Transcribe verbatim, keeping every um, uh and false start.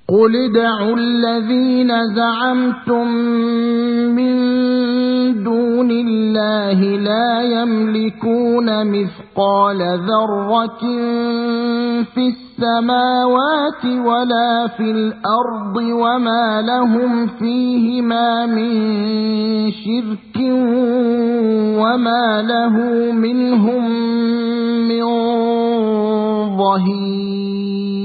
قل ادعوا الذين زعمتم من دون الله لا يملكون مثقال ذرة في السماوات ولا في الأرض وما لهم فيهما من شرك وما له منهم من ظهير.